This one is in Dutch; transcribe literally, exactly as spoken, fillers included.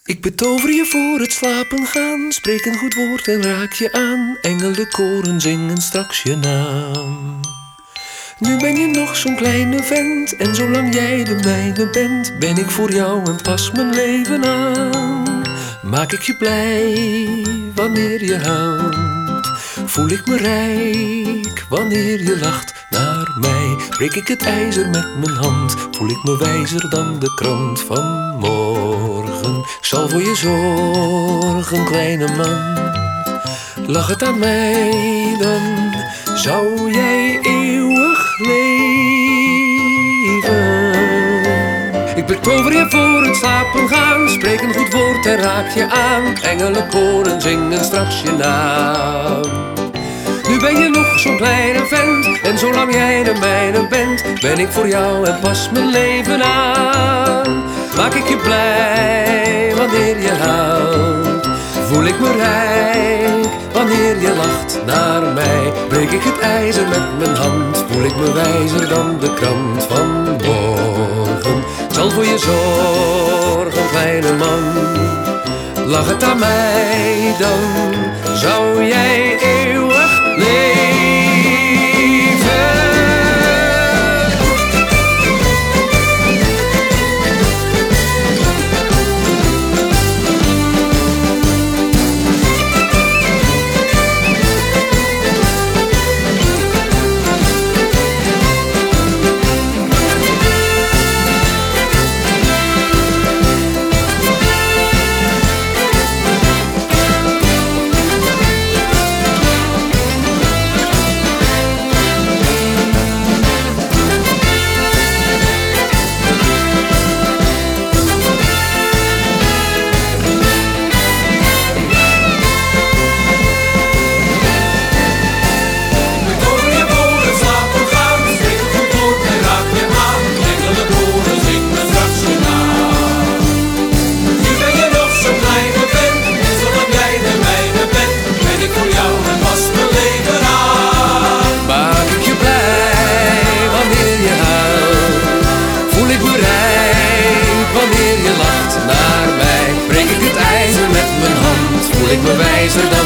Ik betover je voor het slapen gaan, spreek een goed woord en raak je aan. Engelenkoren zingen straks je naam. Nu ben je nog zo'n kleine vent, en zolang jij de mijne bent, ben ik voor jou en pas mijn leven aan. Maak ik je blij wanneer je huilt, voel ik me rijk wanneer je lacht naar mij. Breek ik het ijzer met mijn hand, voel ik me wijzer dan de krant van morgen. Ik zal voor je zorgen, kleine man. Lach het aan mij, dan zou jij eeuwig leven. Ik betover je voor het slapen gaan, spreek een goed woord en raak je aan. Engelenkoren zingen straks je naam. Nu ben je nog zo'n kleine vent, en zolang jij de mijne bent, ben ik voor jou en pas mijn leven aan. Maak ik je blij wanneer je huilt, voel ik me rijk wanneer je lacht naar mij. Breek ik het ijzer met mijn hand, voel ik me wijzer dan de krant van morgen. Ik zal voor je zorgen, kleine man. Lach het aan mij, dan zou jij eeuwig leven. Voel ik me wijzer